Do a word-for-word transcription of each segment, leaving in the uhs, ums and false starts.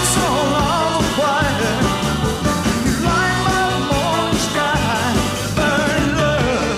it's all on the wire. You light my morning sky. Burning love,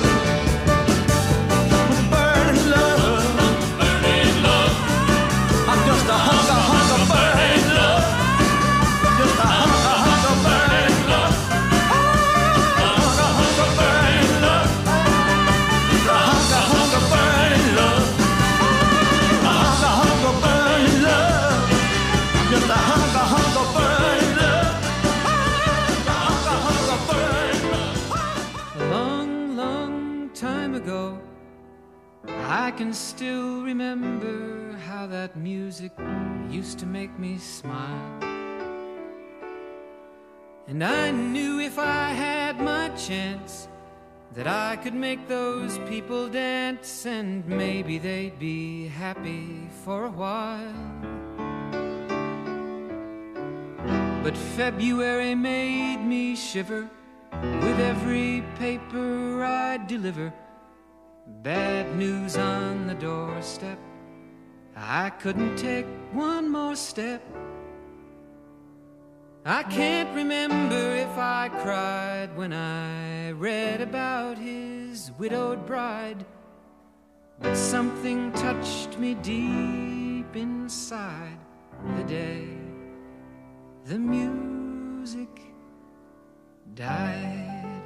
burning love, burning love. I'm just a hunk of hunk of burning love. Just a hunk of hunk of burning love. A hunk of hunk of burning love. A hunk of hunk of burning love. A hunk of hunk of burning love. Just a hunk of hunk of burning love. A hunk of hunk of burning love. A long, long time ago, I can still remember how that music used to make me smile. And I knew if I had my chance that I could make those people dance, and maybe they'd be happy for a while. But February made me shiver with every paper I deliver. Bad news on the doorstep, I couldn't take one more step. I can't remember if I cried when I read about his widowed bride, but something touched me deep inside the day the music died.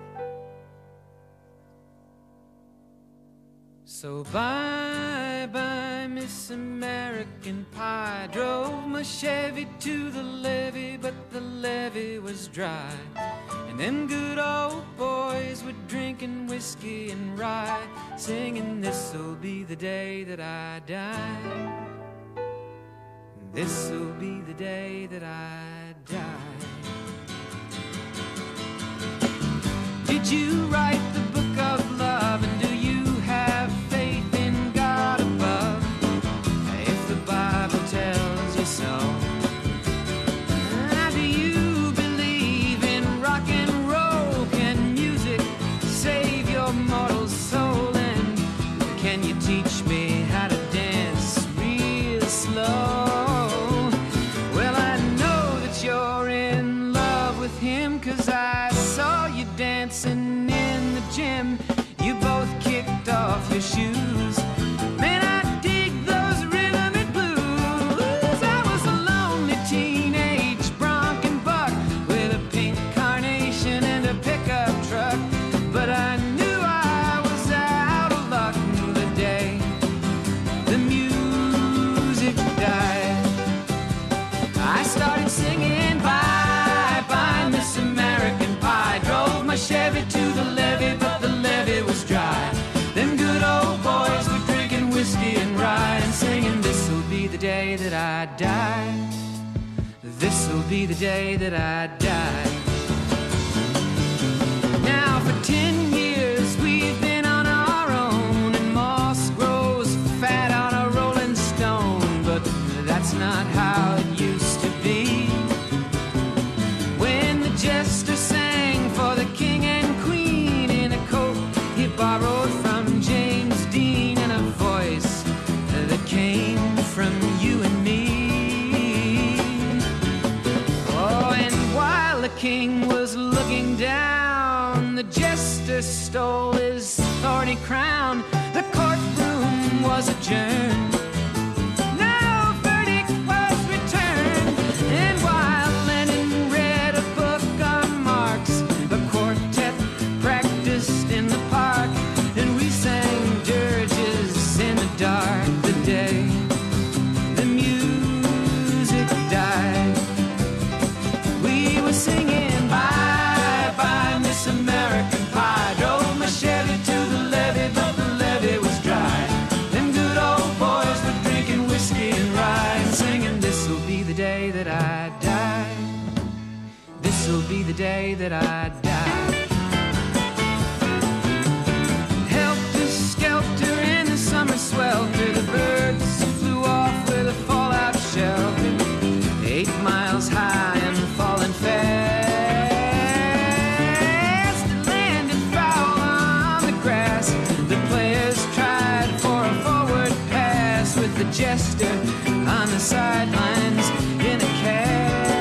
So bye bye Miss American Pie. Drove my Chevy to the levee, but the levee was dry. And them good old boys were drinking whiskey and rye, singing, this'll be the day that I die. This'll be the day that I die. Did you write the book of love, and do you have faith in God above? If the Bible tells you so. Do you believe in rock and roll? Can music save your mortal soul? And can you teach me how to dance real slow? Well, I know that you're in love with him, 'cause I saw you dancing in the gym. You both kicked off your shoes. Man, I dig those rhythm and blues. I was a lonely teenage bronc and buck with a pink carnation and a pickup truck, but I knew I was out of luck the day the music died. I started singing bye bye Miss American Pie. Drove my Chevy to the levee, but the levee was dry. Them good old boys were drinking whiskey and rye, and singing, this'll be the day that I die. This'll be the day that I die. Now for ten years we've been on our own, and moss grows fat on a rolling stone, but that's not how it used to be. When the jester sang for the king and queen in a coat he borrowed from James Dean, and a voice that came from you and me. Oh, and while the king was looking down, the jester stole his thorny crown. The courtroom was adjourned. No verdict was returned. And while Lenin read a book on Marx, the quartet practiced in the park, and we sang dirges in the dark the day the music died. We were singing bye bye Miss American Pie. Drove my Chevy to the levee, but the levee was dry. Them good old boys were drinking whiskey and rye, and singing, this'll be the day that I die. This'll be the day that I die. Helter skelter in the summer swelter, the birds flew off with a fallout shelter. Eight miles high and falling fast, landed foul on the grass. The players tried for a forward pass, with the jester on the sidelines in a cast.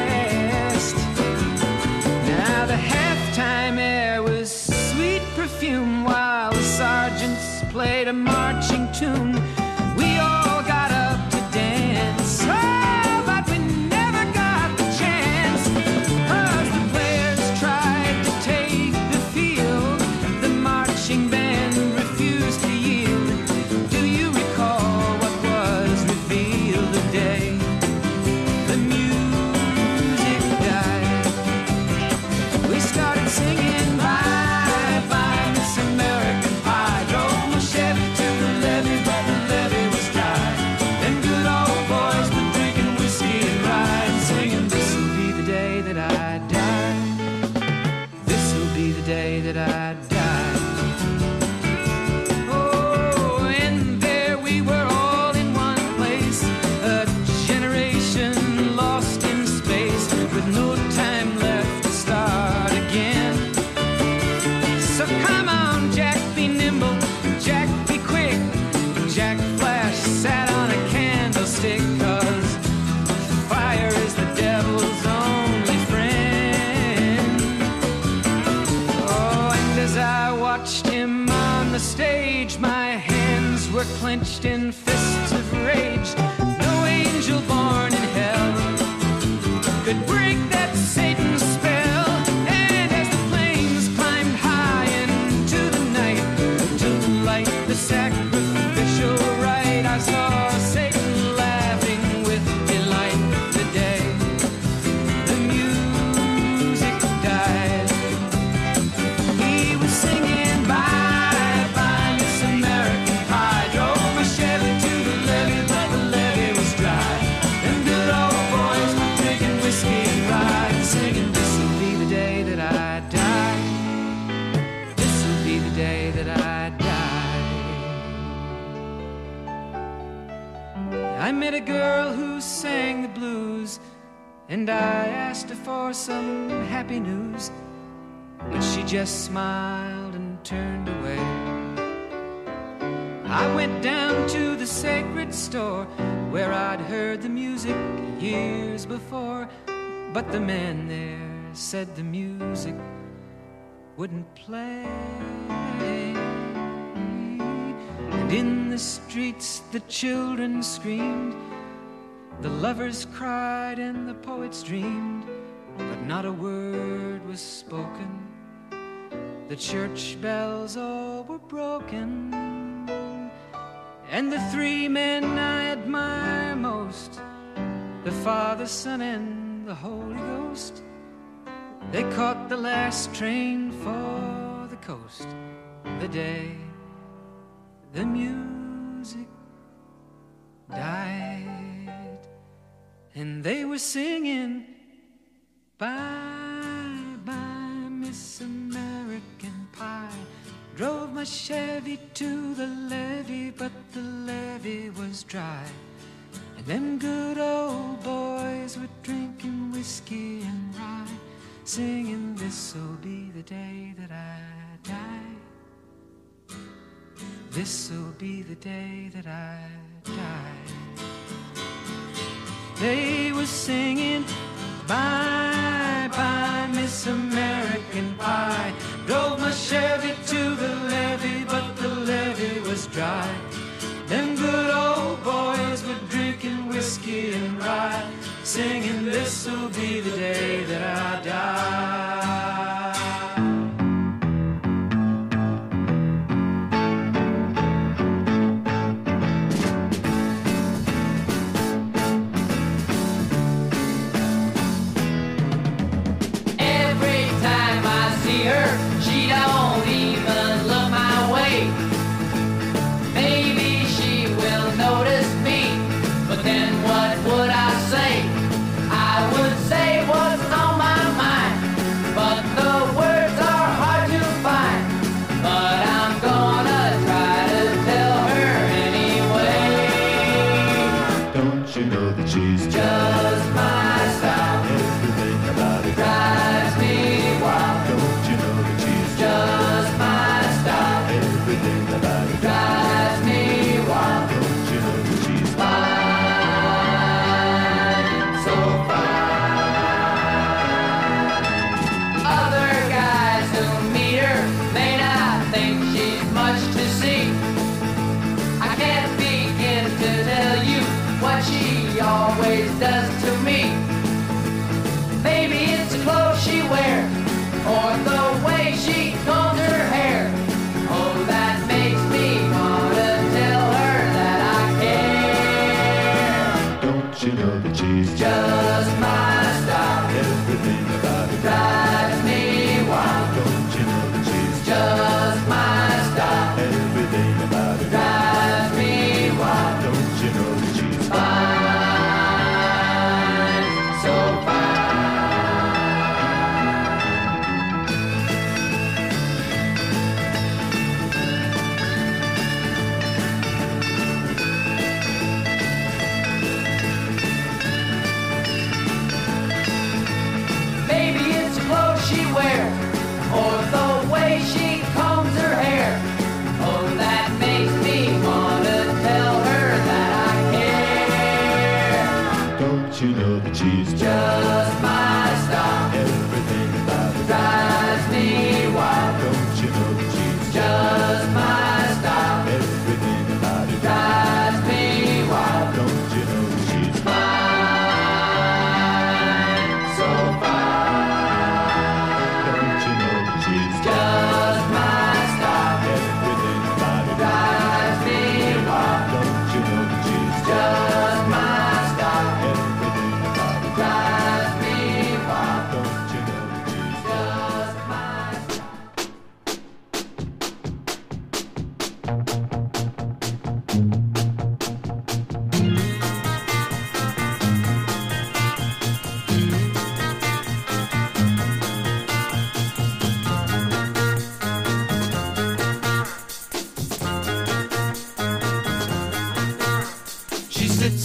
were clenched in fists of rage. No angel born in hell could break that Satan's spell. And as the flames climbed high into the night to light the sacrificial rite, I saw Satan laughing with delight the day the music died. He was singing bye bye Miss American Pie, drove my Chevy to the levee, but the levee was dry. Them good old boys were drinking whiskey and rye, singing, this'll be the day that I die. This'll be the day that I die. I met a girl who sang the blues, and I asked her for some happy news, but she just smiled and turned away. I went down to the sacred store where I'd heard the music years before, but the man there said the music wouldn't play. And in the streets the children screamed, the lovers cried and the poets dreamed, but not a word was spoken. The church bells all were broken. And the three men I admire most, the Father, Son, and the Holy Ghost, they caught the last train for the coast the day the music died. And they were singing bye bye Miss American Pie, drove my Chevy to the levee, but the levee was dry. And them good old boys were drinking whiskey and rye, singing, this'll be the day that I die. This'll be the day that I die. They were singing bye bye Miss American Pie, drove my Chevy to the levee, but the levee was dry. Them good old boys were drinking whiskey and rye, singing, this'll be the day that I die. She don't even look my way. Maybe she will notice me, but then what would I say? I would say what's on my mind, but the words are hard to find. But I'm gonna try to tell her anyway. Don't you know that she's Just my style, everything about it drives me wild. Don't you know that she's Just my style, everything about it drives me wild. Don't you know that she's Fine, so fine. Other guys who meet her may not think she's much to see. I can't begin to tell you what she always does to me. Maybe it's the clothes she wears, or the way she combs her hair. Oh, that makes me wanna tell her that I care. Don't you know that she's Just my style, everything about it drives me wild. Don't you know that she's Just my style, everything about it drives me wild. Don't you know that she's Fine, so fine. Maybe it's the clothes she wears, or the way she combs her hair. Oh, that makes me wanna tell her that I care. Don't you know that she's Just my style, everything about it drives me wild. Don't you know that she's Just my style, everything about it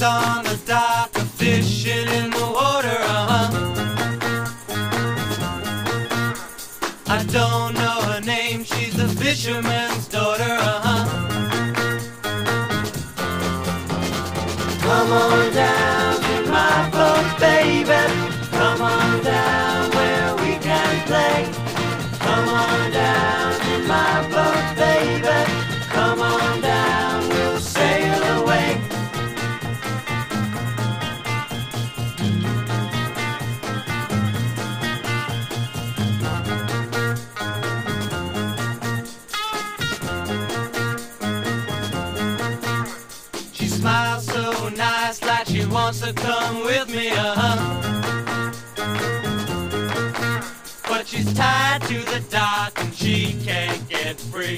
She's on the dock, a fishing in the water, uh-huh. I don't know her name, she's a fisherman's daughter, uh-huh. Come on down to my boat, baby. Come on down where we can play. Come on down to my boat, baby. Come on down, we'll sail away. She smiles so nice, like she wants to come with me, uh-huh. But she's tied to the dock and she can't get free.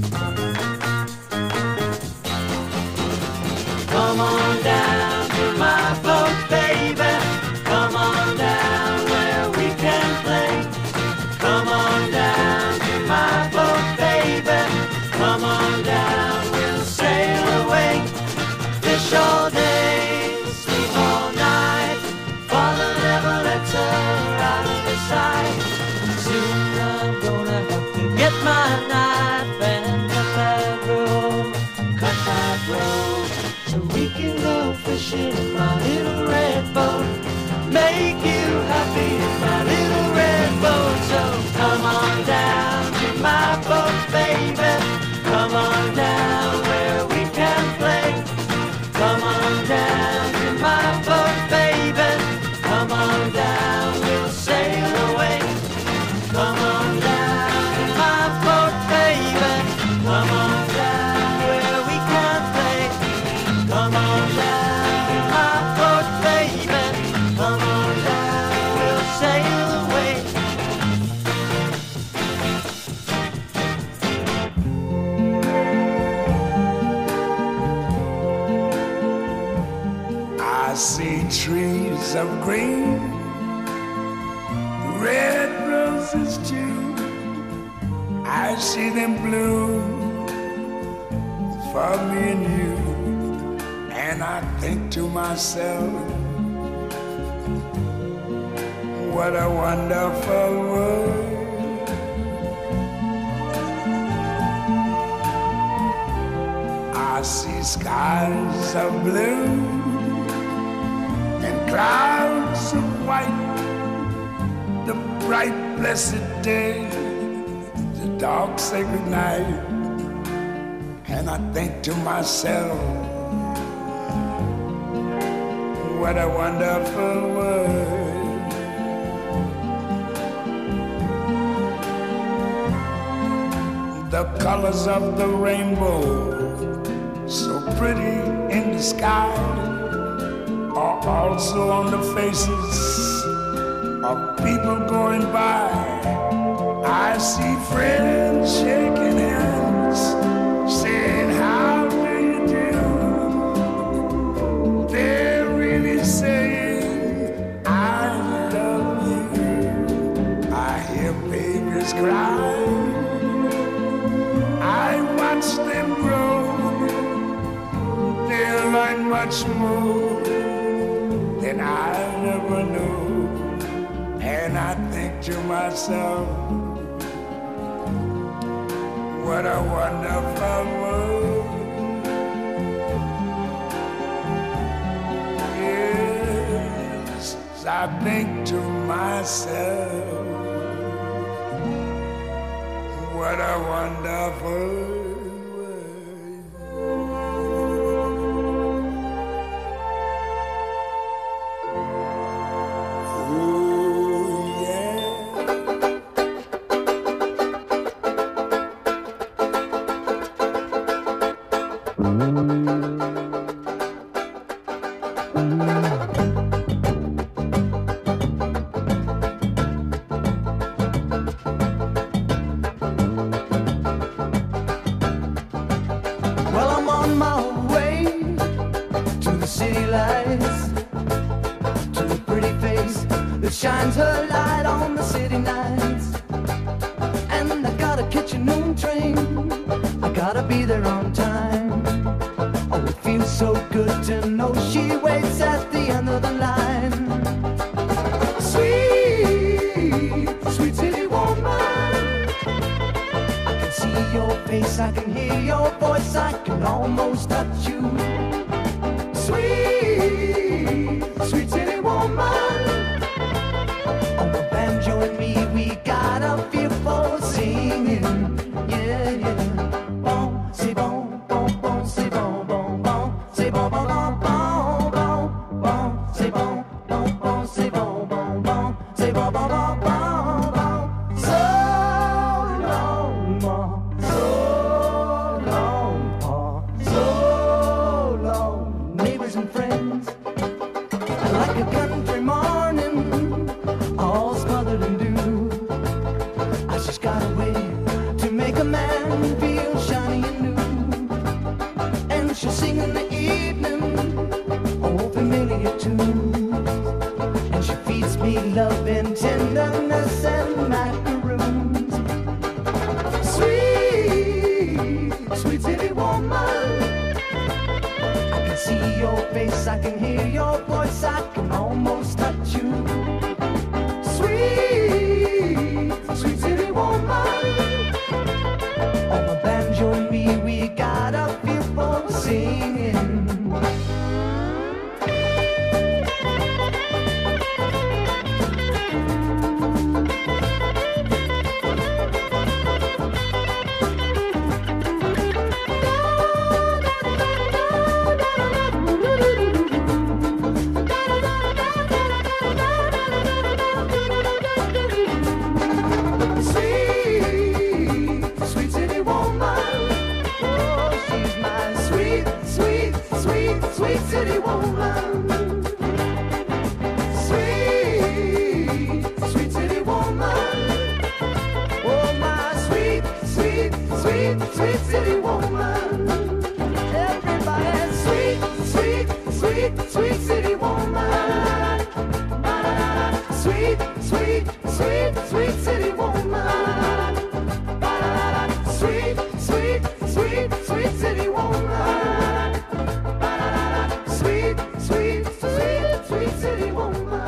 Come on down to my boat, baby. Come on down where we can play. Come on down to my boat, baby. Come on down, we'll sail away. Fish all day, sleep all night. Father never lets her out of his sight. Soon I'm gonna have to get my knife and cut that rope, cut that rope, so we can go fishing in my little red boat. Make you happy in my little red boat. So come on down to my boat, baby. Come on down where we can play. Come on down to my boat, baby. Come on down, we'll sail away. Come on down to my boat, baby. Come on down where we can play. Come on down to my boat, baby. Come on down, we'll sail away. I see trees of green, red roses too. I see them bloom for me and you. And I think to myself, what a wonderful world. I see skies of blue and clouds of white, the bright blessed day, the dark sacred night. And I think to myself, what a wonderful world. The colors of the rainbow, so pretty in the sky, are also on the faces of people going by. I see friends shaking hands, saying, how do you do? They're really saying, I love you. I hear babies cry, I watch them grow. They'll learn much more than I never knew. And I think to myself, what a wonderful world. Yes, I think to myself, what a wonderful world. Shines her light on the city nights. And I gotta catch a noon train, I gotta be there on time. Oh, it feels so good to know she I can hear your voice, I can almost touch you. Sweet, sweet city woman. On the banjo and me, we got a feel for singing. Yeah, yeah. Bon, c'est bon, bon, bon, c'est bon, bon, bon, c'est bon, bon, bon, bon, bon, bon, c'est bon, bon, bon, c'est bon, bon, bon, c'est bon, bon, bon, bon, bon. So long, ma, so long, pa, so long, neighbors and friends, like a country morning, all smothered in dew. I just got a way to make a man feel shiny and new. And she'll sing in the evening, oh, familiar tunes. And she feeds me love and tenderness and macaroons. Sweet, sweet city woman. I can see your face, I can hear your voice, I can almost touch you. Sweet, sweet city woman. On the banjo and me, we got a feel for singing. Sweet, sweet city woman. Oh, she's my sweet, sweet, sweet, sweet city woman. Sweet, sweet city woman. Oh, my sweet, sweet, sweet, sweet city woman. Everybody, sweet, sweet, sweet, sweet city woman. Sweet, sweet, sweet, sweet city woman. Sweet, sweet, sweet, sweet city woman. Sweet, sweet, sweet, sweet city woman.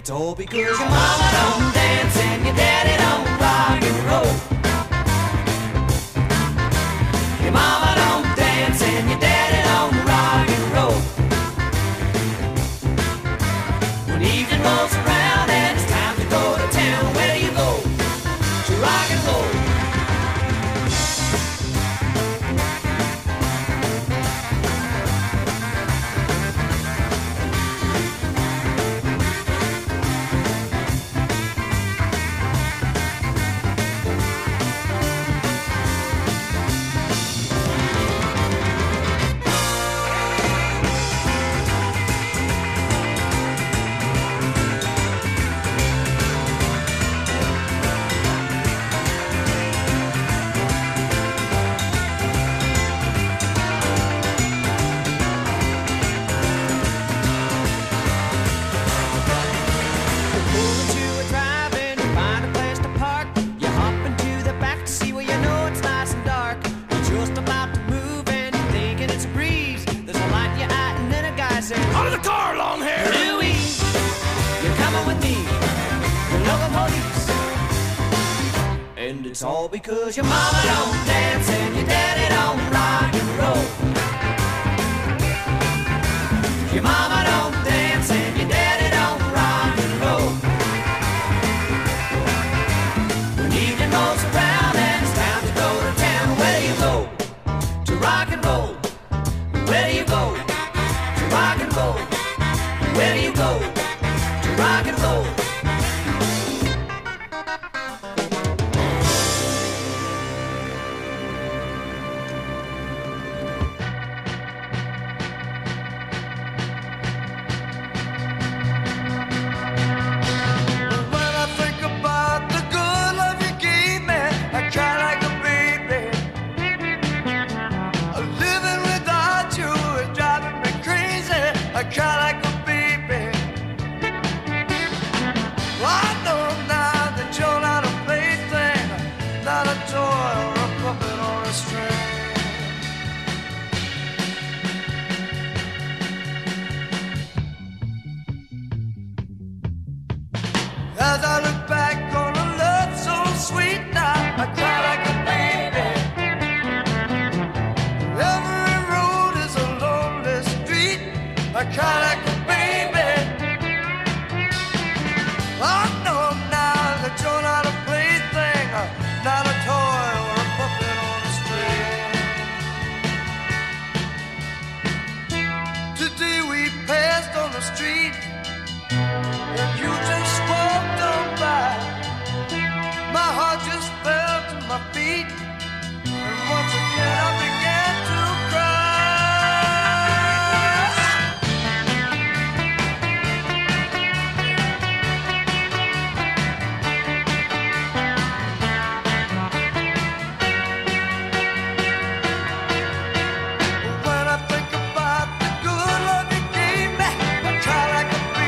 It's all because your mama don't dance and your daddy don't rock and roll. Your mama don't dance and your daddy don't rock and roll. When evening rolls around and it's time to go to town, where do you go to rock and roll? It's all because your mama don't dance and your daddy don't rock and roll. Your mama don't dance and your daddy don't rock and roll. When evening rolls around and it's time to go to town, where do you go to rock and roll? Where do you go to rock and roll? Where do you go to rock and roll? As I look back on a love so sweet now, I cry like a baby. Every road is a lonely street, I cry like a baby. I know now that you're not a plaything, not a toy or a puppet on a string. Today we passed on the street, and you just walked on by. My heart just fell to my feet, and once again I began to When I think about the good love you gave me, I cry like a baby.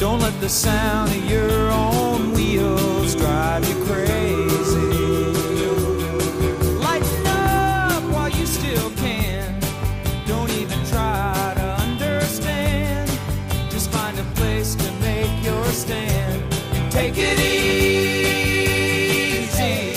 Don't let the sound of your own wheels drive you crazy. Lighten up while you still can. Don't even try to understand. Just find a place to make your stand. Take it easy.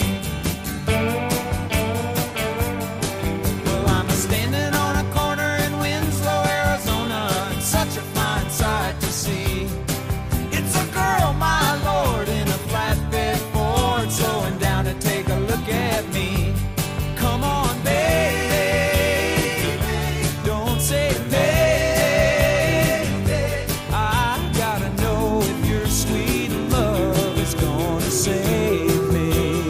Well, I'm standing on a corner in Winslow, Arizona, and such a fine sight to see. It's a girl, my lord, in a flatbed Ford, slowing down to take a look at me. Come on, baby, don't say baby. I gotta know if your sweet love is gonna save me.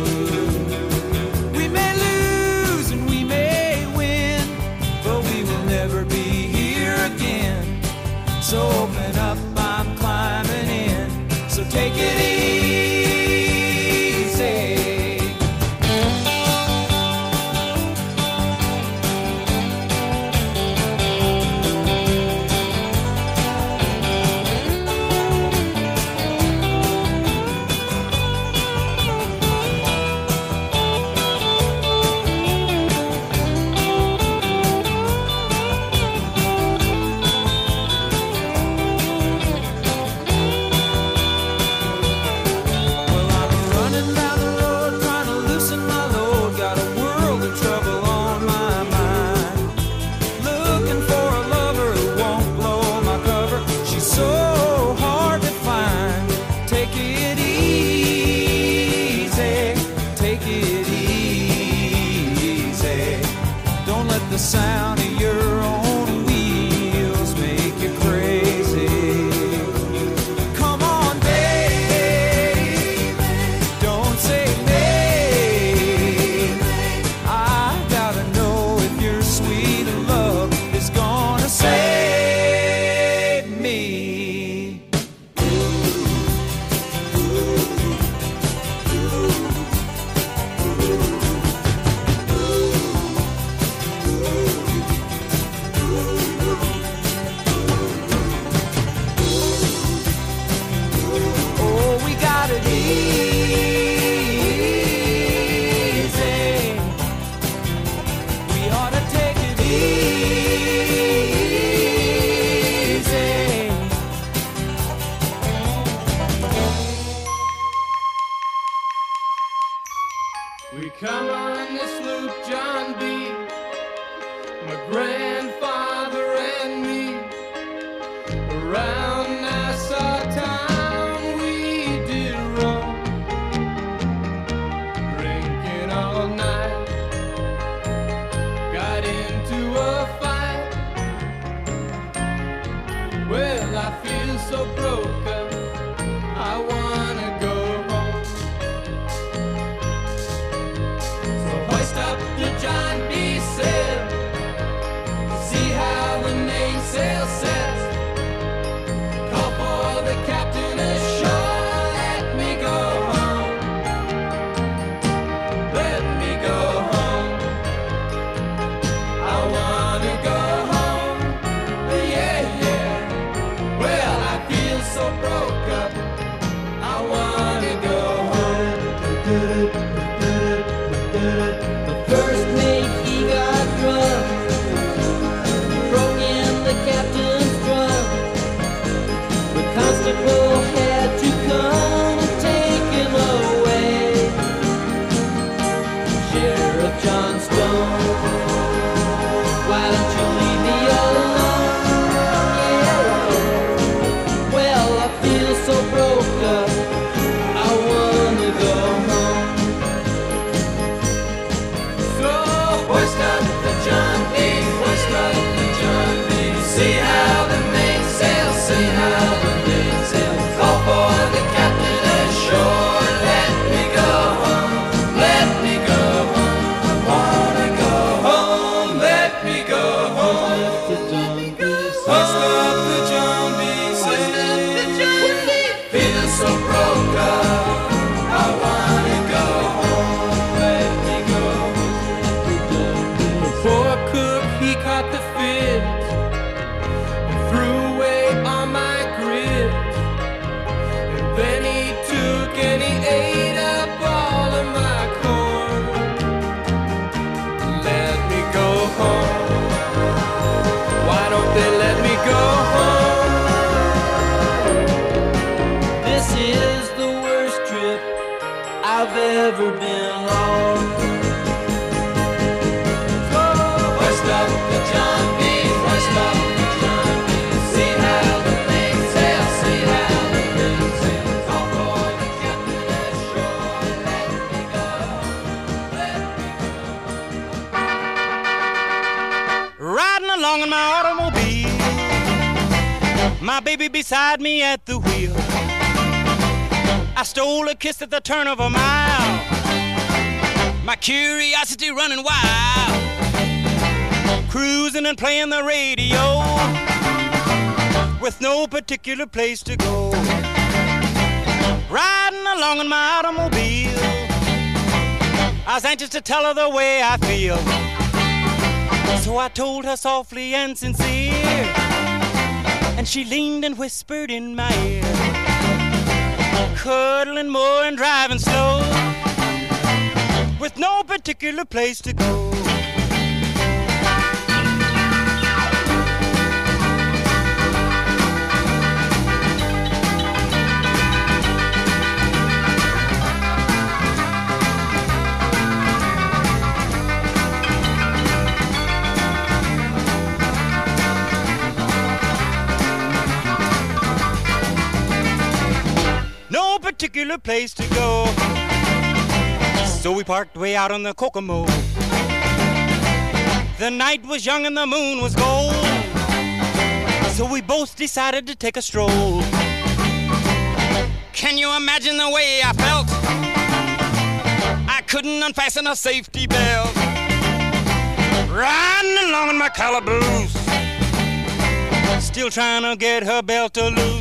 We may lose and we may win, but we will never be here again. So open up, I'm climbing in. So take it easy. Well, I'm running down the road trying to loosen my load. Got a world of trouble on my mind. Looking for a lover who won't blow my cover. She's so hard to find. Take it easy. Take it easy. Don't let the sound of your own wheels make you crazy. Come on, baby, don't say maybe. I gotta know if your sweet love is gonna save me. Oh, we got it easy. We ought to take it easy. We come on this loop, John B., my grandfather and me. Around Nassau town we did roam, drinking all night. Got into a fight. Well, I feel so broke up, I wanna go home. So hoist up the John B. sail, see how the mainsail sets. Call for the captain ashore, let me go home. Let me go home. I wanna go home. Yeah, yeah. Well, I feel so broke up, I wanna go home. The first mate, he got drunk, broke in the captain's drum. The constable had to come and take him away. Sheriff John Stone, why don't you leave me alone? Yeah. Well, I feel so broke up, I wanna go home. So hoist up the John B., hoist up the John B. See how the mainsail, see how the mainsail. Call for the captain ashore, let me go home, let me go home. I wanna go home, let me go home. Hoist up the John B., hoist up the John B. Feel so broke up, I wanna go home, let me go home. The poor cook, he caught the fit and threw away all my grit. beside me at the wheel. I stole a kiss at the turn of a mile, my curiosity running wild, cruising and playing the radio with no particular place to go, riding along in my automobile. I was anxious to tell her the way I feel, so I told her softly and sincere, and she leaned and whispered in my ear, cuddling more and driving slow with no particular place to go. No particular place to go, so we parked way out on the Kokomo. The night was young and the moon was gold, so we both decided to take a stroll. Can you imagine the way I felt? I couldn't unfasten a safety belt, riding along in my calaboose, still trying to get her belt to loose.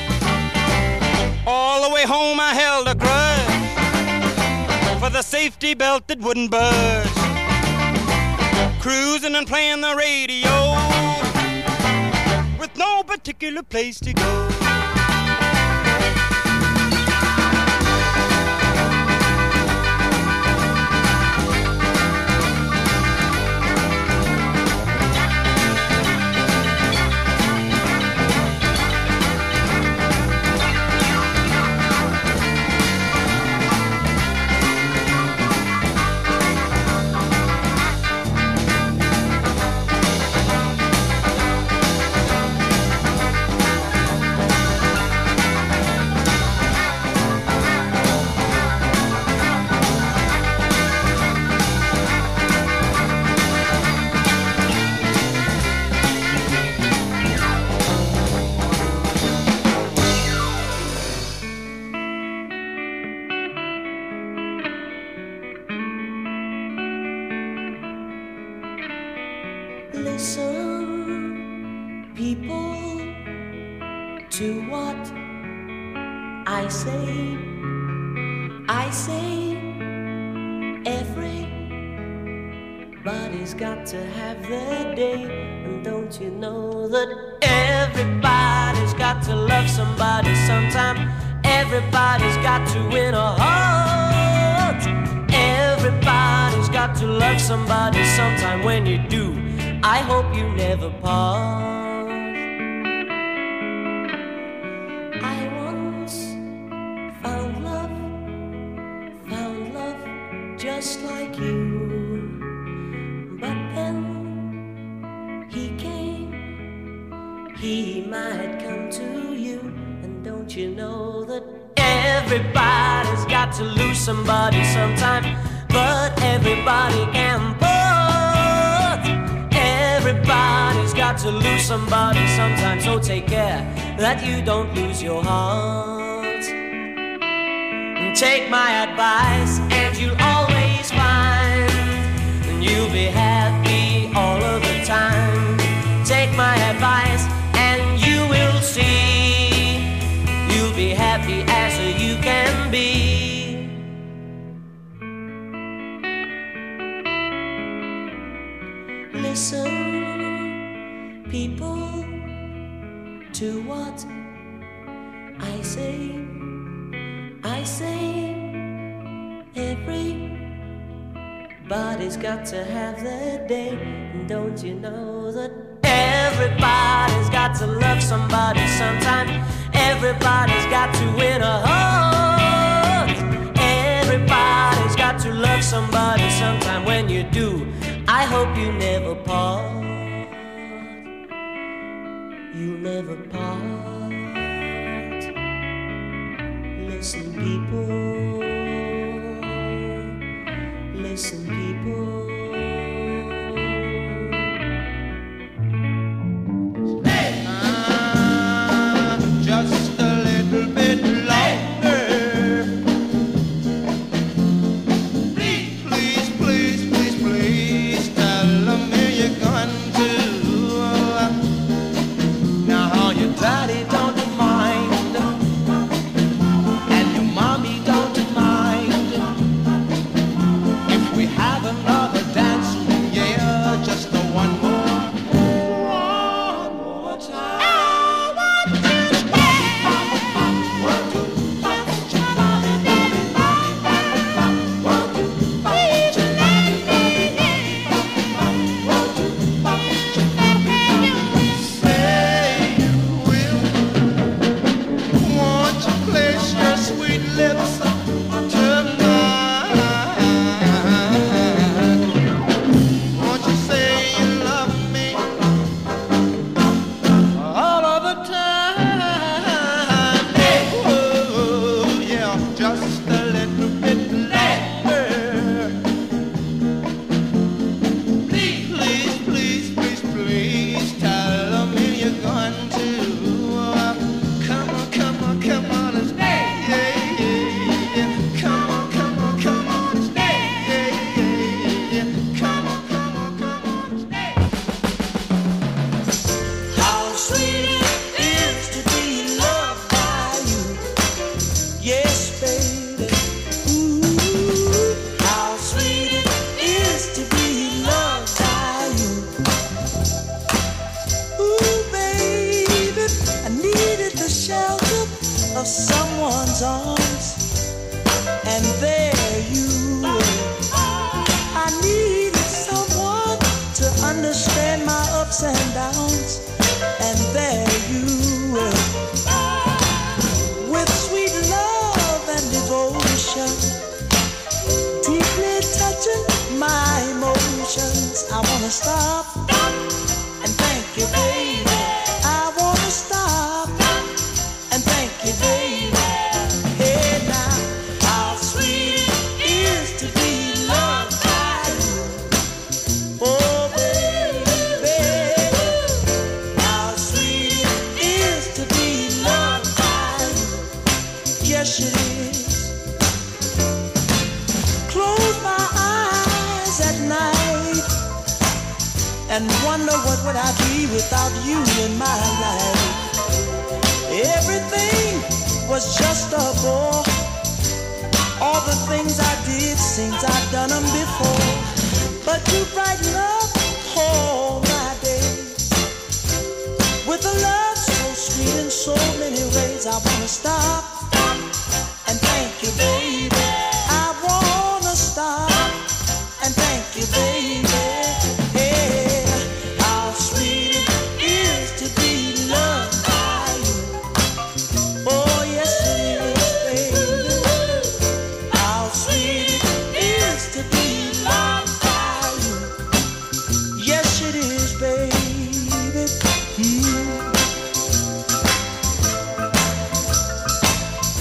All the way home I held a grudge for the safety belt that wouldn't budge, cruising and playing the radio with no particular place to go. Listen, people, to what I say. I say everybody's got to have their day. And don't you know that everybody's got to love somebody sometime? Everybody's got to win a heart. Everybody's got to love somebody sometime. When you do, I hope you never part. I once found love, found love just like you. But then he came, he might come to you. And don't you know that everybody's got to lose somebody sometime? But everybody can part. Everybody's got to lose somebody sometime. So take care that you don't lose your heart. And take my advice and you'll always find, and you'll be happy all of the time. Take my advice and you will see, you'll be happy as you can be. Listen, people, to what I say. I say everybody's got to have their day. And don't you know that everybody's got to love somebody sometime? Everybody's got to win a heart. Everybody's got to love somebody sometime. When you do, I hope you never part. You'll never part. Listen, people. Listen, people. Hey! Ah, of someone's arms, and there you were. I needed someone to understand my ups and downs, and there you were. With sweet love and devotion, deeply touching my emotions. I wanna stop and thank you, baby. I wanna stop and thank you, baby. Hey now, how sweet it is to be loved by you. Oh baby, how sweet it is to be loved by you. Yes it is. Close my eyes at night and wonder what would I be without you in my life. Everything was just a bore. All the things I did seems I've done them before. But you brighten up all my days with a love so sweet in so many ways. I wanna stop and thank you, baby. I wanna stop and thank you, baby. Hey, how sweet it is to be loved by you. Oh yes it is, baby. How sweet it is to be loved by you. Yes it is, baby. Mm.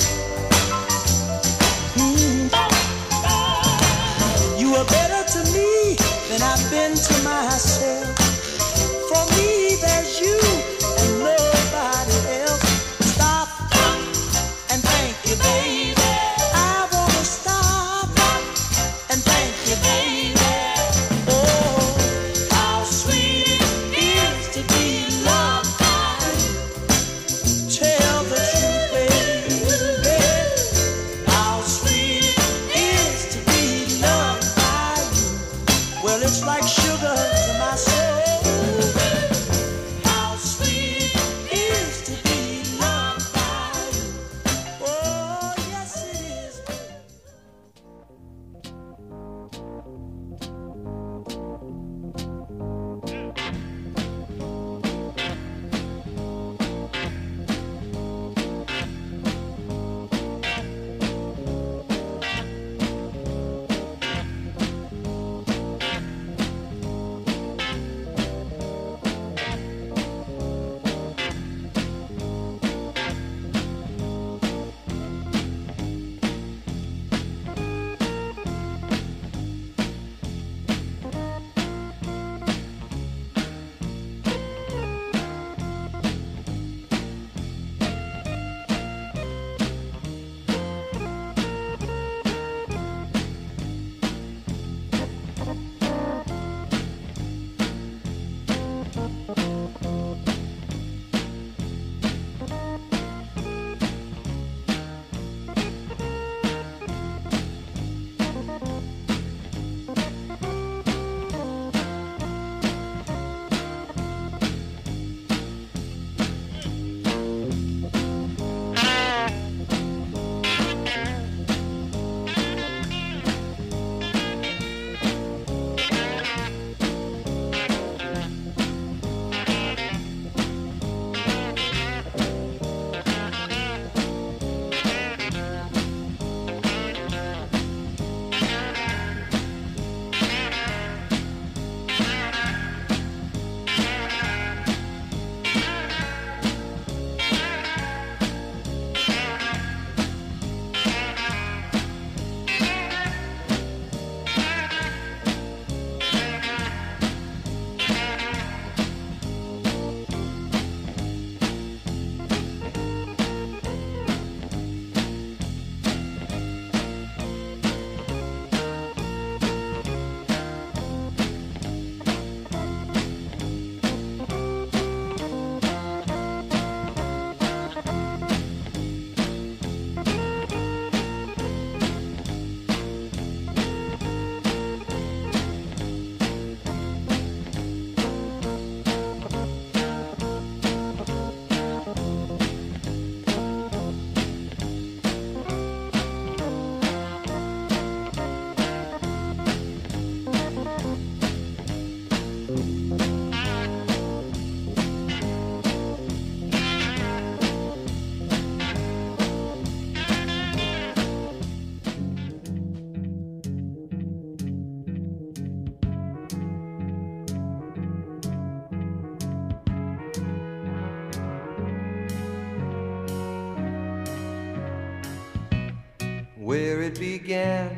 where it began.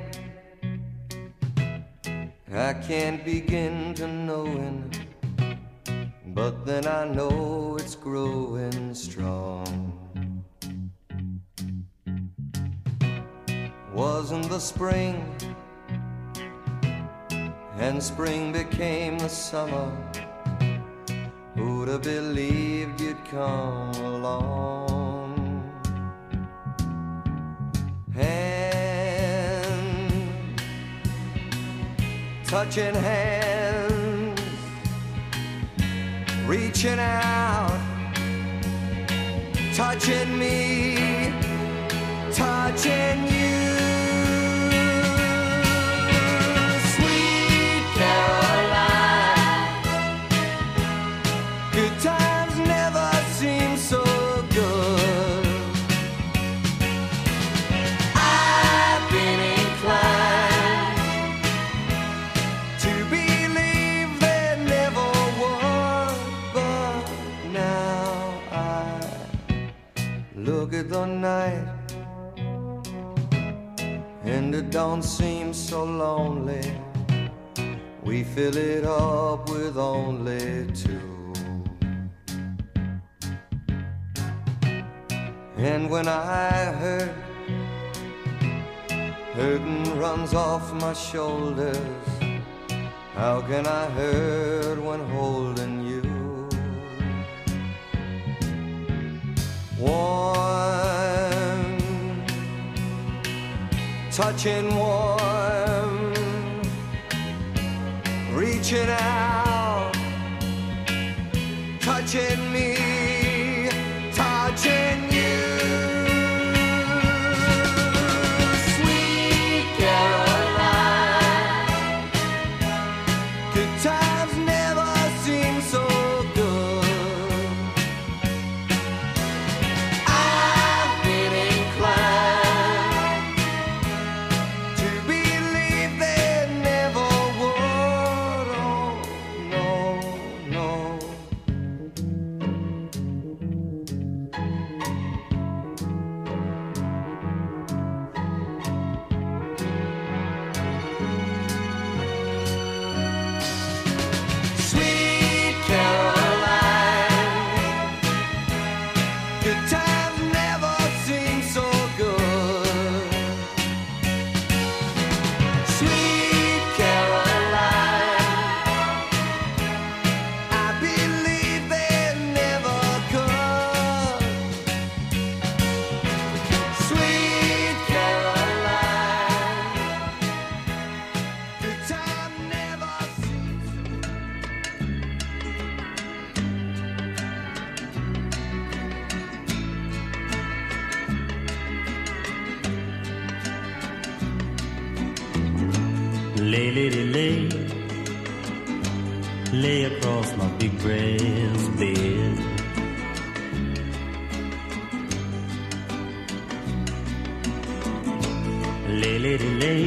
I can't begin to knowing, but then I know it's growing strong. Wasn't the spring, and spring became the summer. Who'd have believed you'd come along? Hand, touching hands, reaching out, touching me, touching you. Sweet Caroline, good times never seem so good. I've been inclined to believe there never was, but now I look at the night and it don't seem so lonely. We fill it up with only two. And when I hurt, hurting runs off my shoulders. How can I hurt when holding you? Warm, touching warm, reaching out, touching me, touching you. Sweet Caroline, good times never seem so good. I've been inclined to believe there never would. Oh, no, no. Sweet Caroline, good times never seem so good. Sweet Caroline, I believe they never could. Sweet Caroline, good time never seems. Lay, lady, lay, lay across my big brass bed. Lay, lady, lay,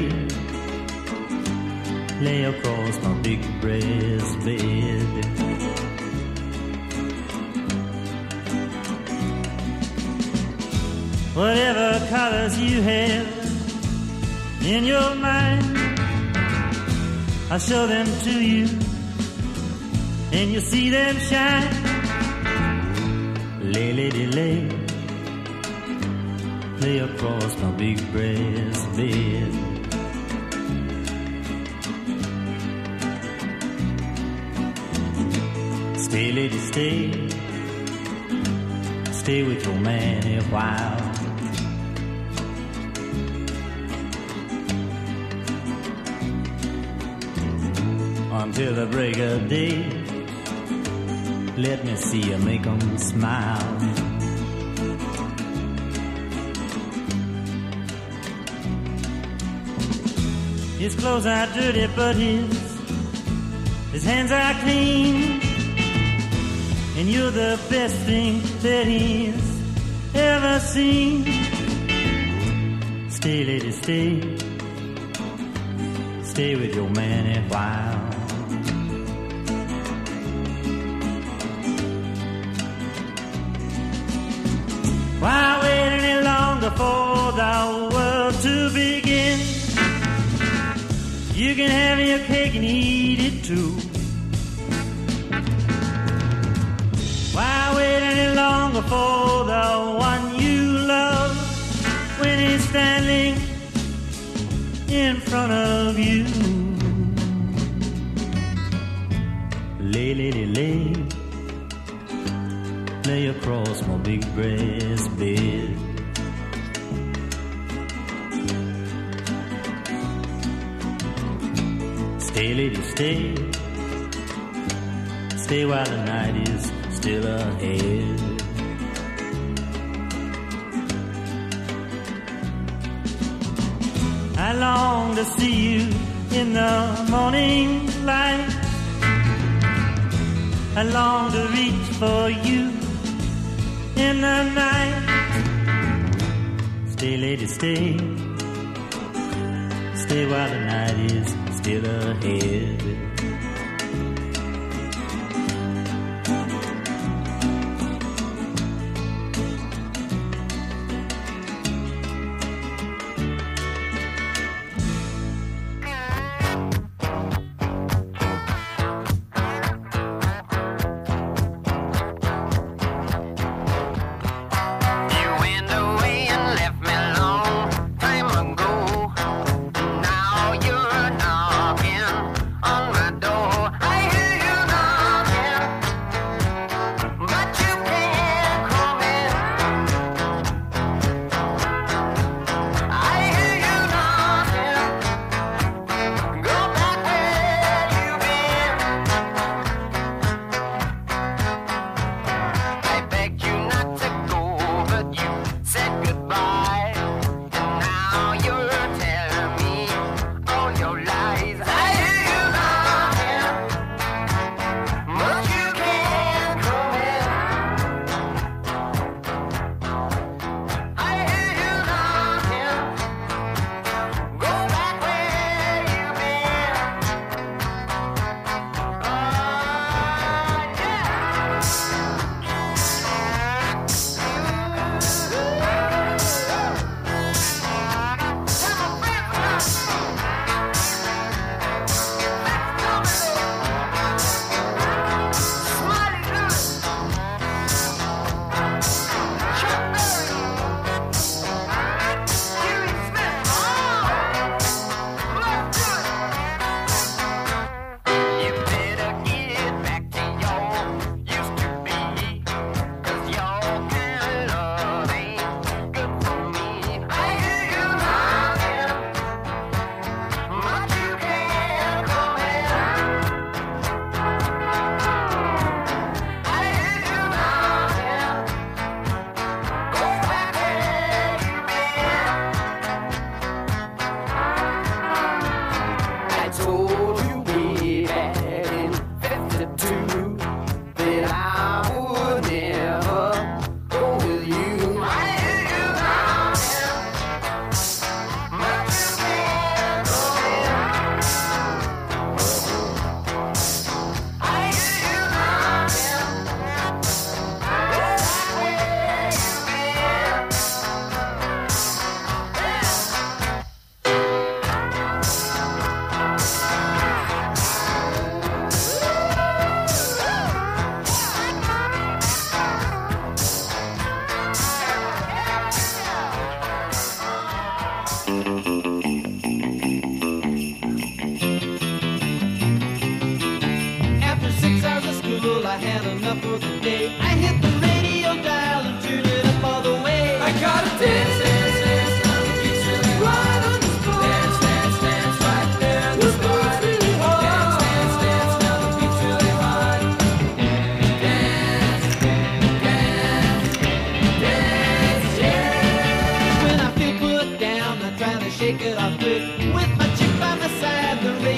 lay across my big brass bed. Whatever colors you have in your mind, I'll show them to you, and you'll see them shine. Lay, lady, lay, lay across my big brass bed. Stay, lady, stay, stay with your man a while. Until the break of day, let me see you make 'em smile. His clothes are dirty, but his his hands are clean, and you're the best thing that he's ever seen. Stay, lady, stay, stay with your man a while. Why wait any longer for the world to begin, you can have your cake and eat it too. Why wait any longer for the one you love when he's standing in front of you? Lay, lay, lay, lay across my big brass bed. Stay, lady, stay, stay while the night is still ahead. I long to see you in the morning light. I long to reach for you in the night. Stay, lady, stay, stay while the night is still ahead.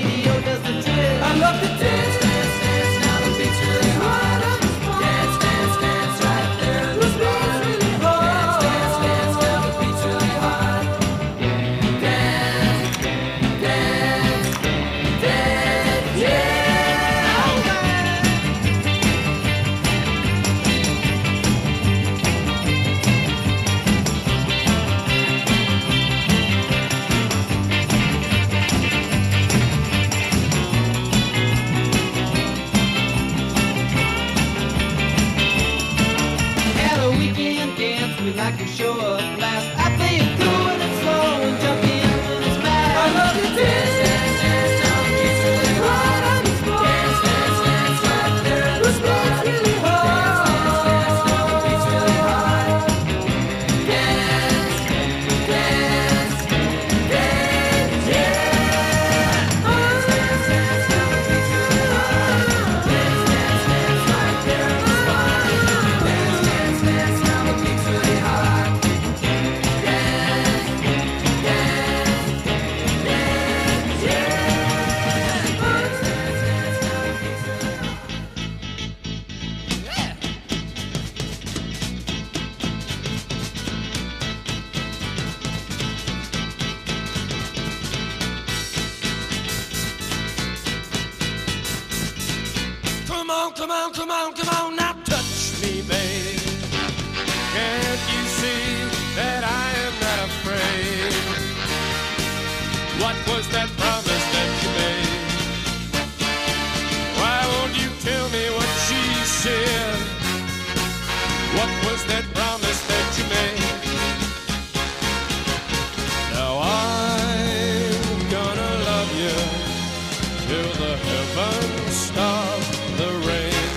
I love to dance, dance, dance. Now the beat's really hot. Dance, dance, show up last. I play it cool and it's slow and jump in when it's mad. I love you, dance, dance, dance, jump, keeps really hard on the floor. Dance, dance, dance, right there in the spot, really hard. Dance, dance, dance, jump, keeps really hard. Dance, dance, dance, yeah. Oh, dance, dance, jump, keeps really hard. Dance, dance, dance, right there in the spot. Dance, dance, dance, jump, keeps really hard. Come on, come on, come on, come on, now touch me, babe. Can't you see that I am not afraid? What was that promise that you made? Why won't you tell me what she said? What was that promise that you made? Now I'm gonna love you till the heavens stop the rain.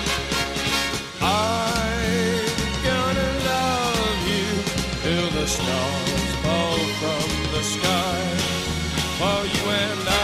I'm gonna love you till the stars fall from the sky. For you and I